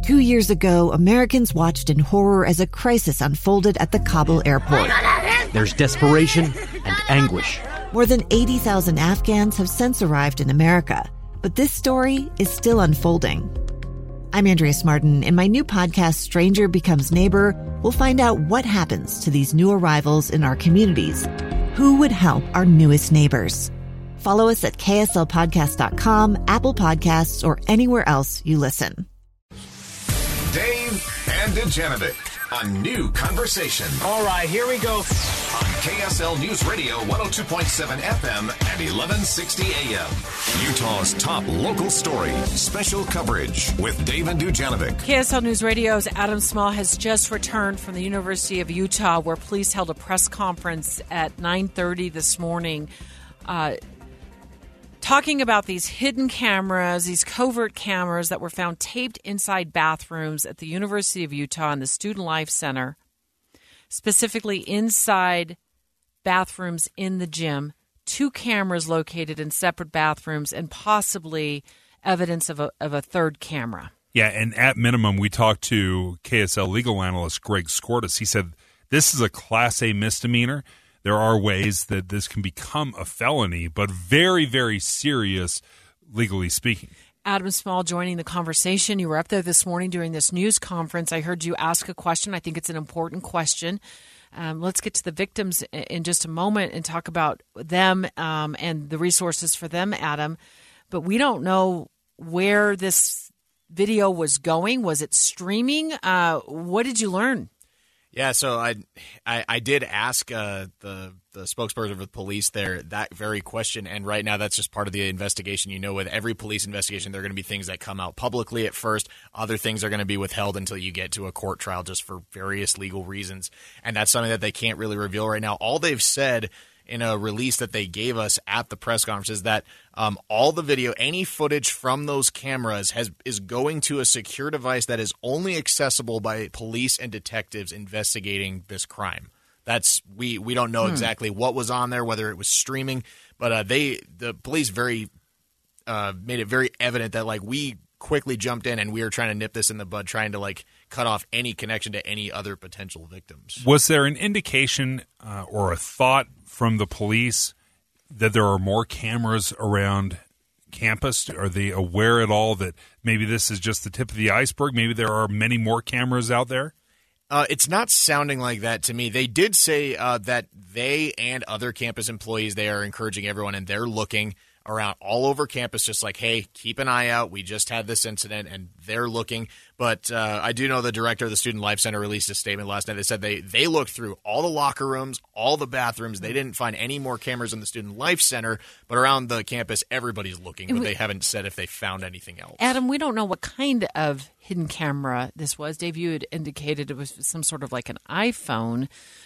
2 years ago, Americans watched in horror as a crisis unfolded at the Kabul airport. There's desperation and anguish. More than 80,000 Afghans have since arrived in America, but this story is still unfolding. I'm Andrea Martin. In my new podcast, Stranger Becomes Neighbor, we'll find out what happens to these new arrivals in our communities. Who would help our newest neighbors? Follow us at kslpodcast.com, Apple Podcasts, or anywhere else you listen. Dave and Dujanovic, a new conversation. All right, here we go. On KSL News Radio 102.7 FM and 1160 AM. Utah's top local story. Special coverage with Dave and Dujanovic. KSL News Radio's Adam Small has just returned from the University of Utah, where police held a press conference at 9:30 this morning, talking about these hidden cameras, these covert cameras that were found taped inside bathrooms at the University of Utah and the Student Life Center, specifically inside bathrooms in the gym, 2 cameras located in separate bathrooms, and possibly evidence of a third camera. Yeah, and at minimum, we talked to KSL legal analyst Greg Skordas. He said this is a Class A misdemeanor. There are ways that this can become a felony, but very, very serious, legally speaking. Adam Small joining the conversation. You were up there this morning during this news conference. I heard you ask a question. I think it's an important question. Let's get to the victims in just a moment and talk about them and the resources for them, Adam. But we don't know where this video was going. Was it streaming? What did you learn? Yeah, so I did ask the spokesperson for the police there that very question, and right now that's just part of the investigation. You know, with every police investigation, there are going to be things that come out publicly at first. Other things are going to be withheld until you get to a court trial just for various legal reasons, and that's something that they can't really reveal right now. All they've said in a release that they gave us at the press conference is that all the video, any footage from those cameras is going to a secure device that is only accessible by police and detectives investigating this crime. That's we don't know exactly what was on there, whether it was streaming, but the police made it very evident that we quickly jumped in and we were trying to nip this in the bud, trying to cut off any connection to any other potential victims. Was there an indication or a thought from the police that there are more cameras around campus? Are they aware at all that maybe this is just the tip of the iceberg? Maybe there are many more cameras out there? It's not sounding like that to me. They did say that they and other campus employees, they are encouraging everyone, and they're looking around all over campus, just hey, keep an eye out. We just had this incident, and they're looking. But I do know the director of the Student Life Center released a statement last night that said they looked through all the locker rooms, all the bathrooms. They didn't find any more cameras in the Student Life Center, but around the campus, everybody's looking, but they haven't said if they found anything else. Adam, we don't know what kind of hidden camera this was. Dave, you had indicated it was some sort of an iPhone.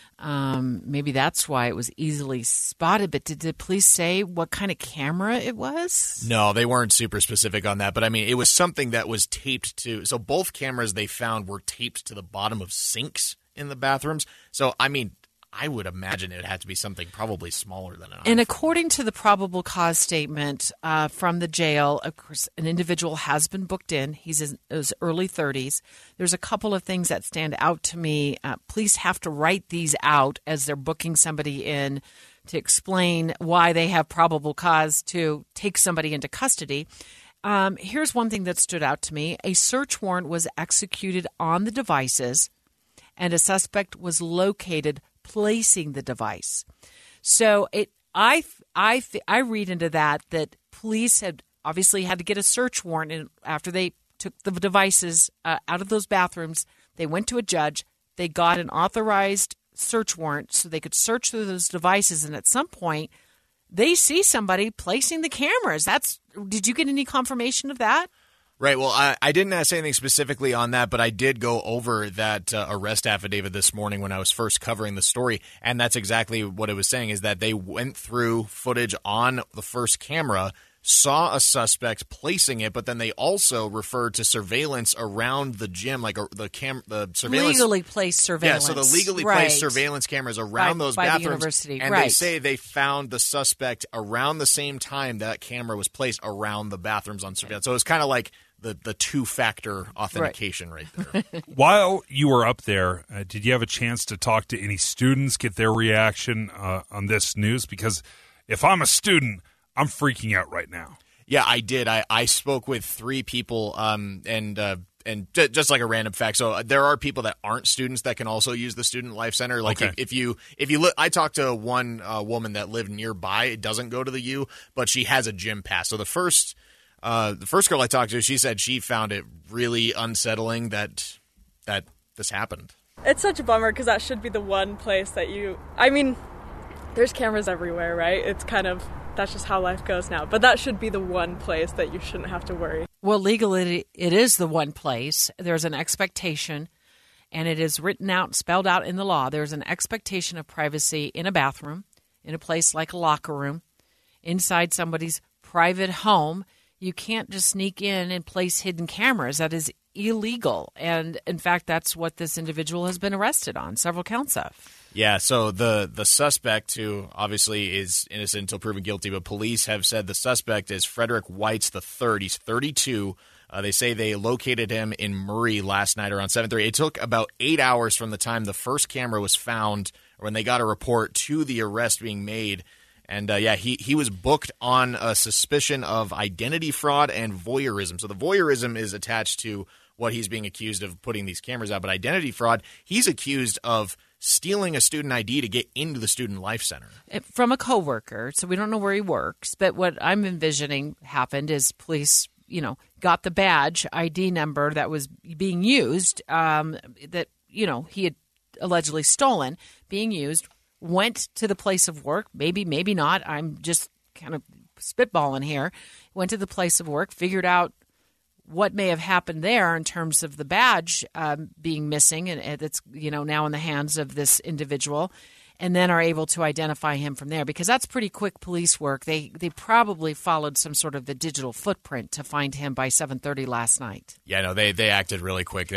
Maybe that's why it was easily spotted. But did the police say what kind of camera it was? No, they weren't super specific on that. But, it was something that was taped to – so both cameras they found were taped to the bottom of sinks in the bathrooms. So, I would imagine it had to be something probably smaller than an iPhone. And according to the probable cause statement from the jail, of course, an individual has been booked in. He's in his early 30s. There's a couple of things that stand out to me. Police have to write these out as they're booking somebody in to explain why they have probable cause to take somebody into custody. Here's one thing that stood out to me. A search warrant was executed on the devices, and a suspect was located placing the device. So I read into that police had obviously had to get a search warrant, and after they took the devices out of those bathrooms, they went to a judge. They got an authorized search warrant so they could search through those devices, and at some point they see somebody placing the cameras. Did you get any confirmation of that? Right. Well, I didn't ask anything specifically on that, but I did go over that arrest affidavit this morning when I was first covering the story, and that's exactly what it was saying, is that they went through footage on the first camera, saw a suspect placing it, but then they also referred to surveillance around the gym, the surveillance. Legally placed surveillance. Yeah, so the legally placed surveillance cameras around those bathrooms. The university. And they say they found the suspect around the same time that camera was placed around the bathrooms on surveillance. So it's kind of like the two-factor authentication right there. While you were up there, did you have a chance to talk to any students, get their reaction on this news? Because if I'm a student, I'm freaking out right now. Yeah, I did. I spoke with 3 people, and just like a random fact. So there are people that aren't students that can also use the Student Life Center. Like Okay. if you look, I talked to one woman that lived nearby. It doesn't go to the U, but she has a gym pass. So the first girl I talked to, she said she found it really unsettling that this happened. It's such a bummer because that should be the one place that there's cameras everywhere, right? It's kind of, that's just how life goes now. But that should be the one place that you shouldn't have to worry. Well, legally, it is the one place. There's an expectation, and it is written out, spelled out in the law. There's an expectation of privacy in a bathroom, in a place like a locker room, inside somebody's private home. You can't just sneak in and place hidden cameras. That is illegal. And, in fact, that's what this individual has been arrested on, several counts of. Yeah, so the suspect, who obviously is innocent until proven guilty, but police have said the suspect is Frederick Weitz III. He's 32. They say they located him in Murray last night around 7:30. It took about 8 hours from the time the first camera was found, or when they got a report, to the arrest being made. And, he was booked on a suspicion of identity fraud and voyeurism. So the voyeurism is attached to what he's being accused of, putting these cameras out. But identity fraud, he's accused of stealing a student ID to get into the Student Life Center. From a coworker, so we don't know where he works. But what I'm envisioning happened is police, got the badge ID number that was being used, that, he had allegedly stolen, being used, went to the place of work, maybe not, I'm just kind of spitballing here, went to the place of work, figured out what may have happened there in terms of the badge being missing, and it's now in the hands of this individual, and then are able to identify him from there, because that's pretty quick police work. They probably followed some sort of the digital footprint to find him by 7:30 last night. Yeah, no, they acted really quick.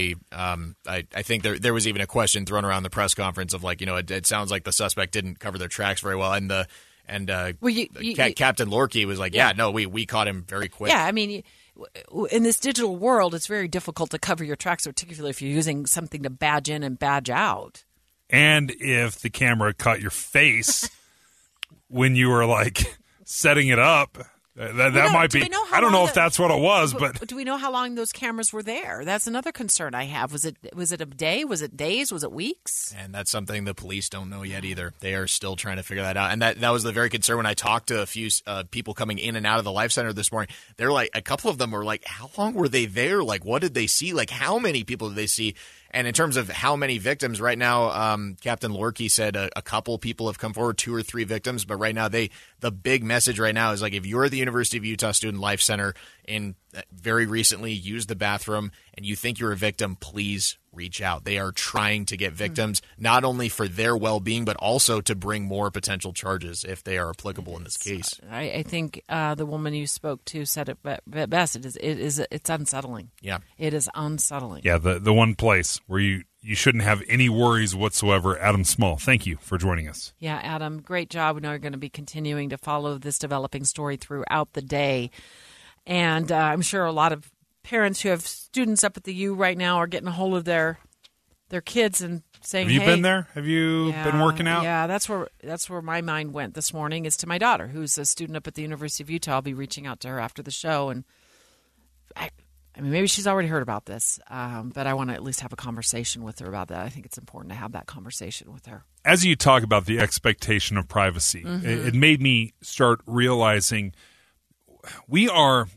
I think there was even a question thrown around the press conference of it sounds like the suspect didn't cover their tracks very well, and Captain Lorkey was like, we caught him very quick. Yeah, I mean, in this digital world, it's very difficult to cover your tracks, particularly if you're using something to badge in and badge out. And if the camera caught your face when you were setting it up, that might be. I don't know if that's what it was, but do we know how long those cameras were there? That's another concern I have. Was it a day? Was it days? Was it weeks? And that's something the police don't know yet either. They are still trying to figure that out. And that was the very concern when I talked to a few people coming in and out of the Life Center this morning. They're like, a couple of them were like, how long were they there? What did they see? How many people did they see? And in terms of how many victims, right now, Captain Lorkey said a couple people have come forward, 2 or 3 victims. But right now, the big message right now is if you're at the University of Utah Student Life Center and very recently used the bathroom and you think you're a victim, please reach out. They are trying to get victims, not only for their well-being, but also to bring more potential charges if they are applicable in this case. I think the woman you spoke to said it best. It's unsettling. Yeah. It is unsettling. Yeah, the one place where you shouldn't have any worries whatsoever. Adam Small, thank you for joining us. Yeah, Adam, great job. We know you're going to be continuing to follow this developing story throughout the day. And I'm sure a lot of parents who have students up at the U right now are getting a hold of their kids and saying, "Have you been there? Have you been working out?" Yeah, that's where my mind went this morning, is to my daughter, who's a student up at the University of Utah. I'll be reaching out to her after the show, and I mean, maybe she's already heard about this, but I want to at least have a conversation with her about that. I think it's important to have that conversation with her. As you talk about the expectation of privacy, it made me start realizing we are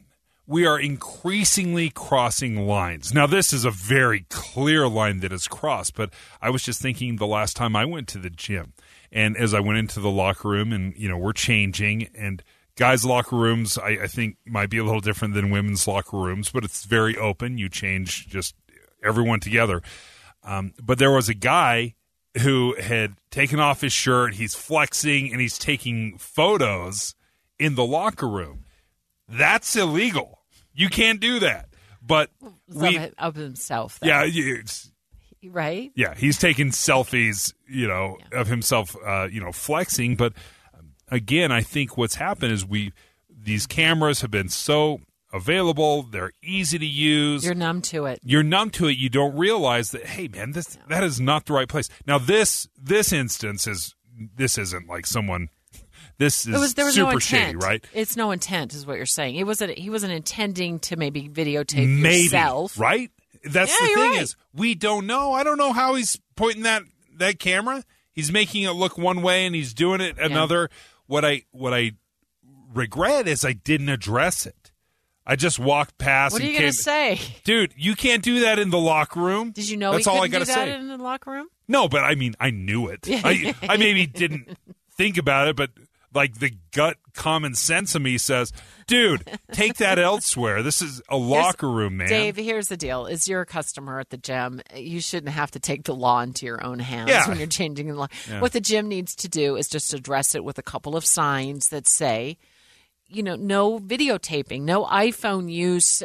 increasingly crossing lines. Now, this is a very clear line that is crossed, but I was just thinking the last time I went to the gym, and as I went into the locker room, and we're changing, and guys' locker rooms, I think, might be a little different than women's locker rooms, but it's very open. You change just everyone together. But there was a guy who had taken off his shirt. He's flexing, and he's taking photos in the locker room. That's illegal. You can't do that. But of himself, though. Yeah, right? Yeah, he's taking selfies, of himself, flexing. But again, I think what's happened is these cameras have been so available. They're easy to use. You're numb to it. You don't realize that, hey, man, that is not the right place. Now, this instance isn't like someone. This is there was super no shady, intent. right? It's no intent, is what you're saying. He wasn't intending to maybe videotape yourself, right? That's the thing right. is we don't know. I don't know how he's pointing that camera. He's making it look one way and he's doing it another. What I regret is I didn't address it. I just walked past. What are you going to say, dude? You can't do that in the locker room. Did you know that's he all I couldn't gotta do that say. in the locker room? No, but I mean, I knew it. I maybe didn't think about it, but like the gut common sense of me says, dude, take that elsewhere. This is a locker room, man. Dave, here's the deal. As you're a customer at the gym, you shouldn't have to take the law into your own hands when you're changing the law. Yeah. What the gym needs to do is just address it with a couple of signs that say, no videotaping, no iPhone use,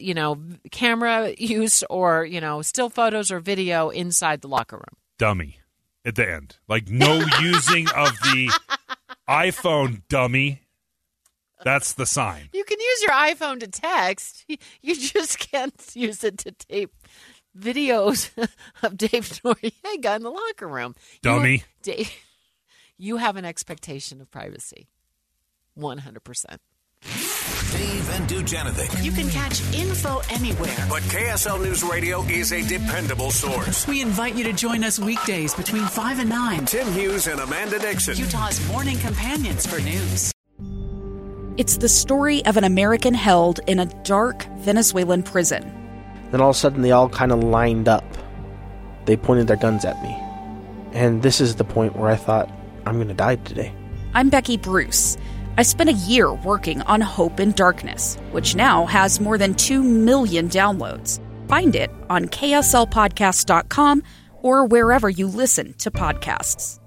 camera use or, still photos or video inside the locker room. Dummy at the end. Like no using of the iPhone, dummy. That's the sign. You can use your iPhone to text. You just can't use it to tape videos of Dave Noriega in the locker room. Dummy. You have an expectation of privacy. 100%. Dave and Dujanovic. You can catch info anywhere. But KSL News Radio is a dependable source. We invite you to join us weekdays between 5 and 9. Tim Hughes and Amanda Dixon. Utah's morning companions for news. It's the story of an American held in a dark Venezuelan prison. Then all of a sudden they all kind of lined up. They pointed their guns at me. And this is the point where I thought, I'm going to die today. I'm Becky Bruce. I spent a year working on Hope in Darkness, which now has more than 2 million downloads. Find it on kslpodcast.com or wherever you listen to podcasts.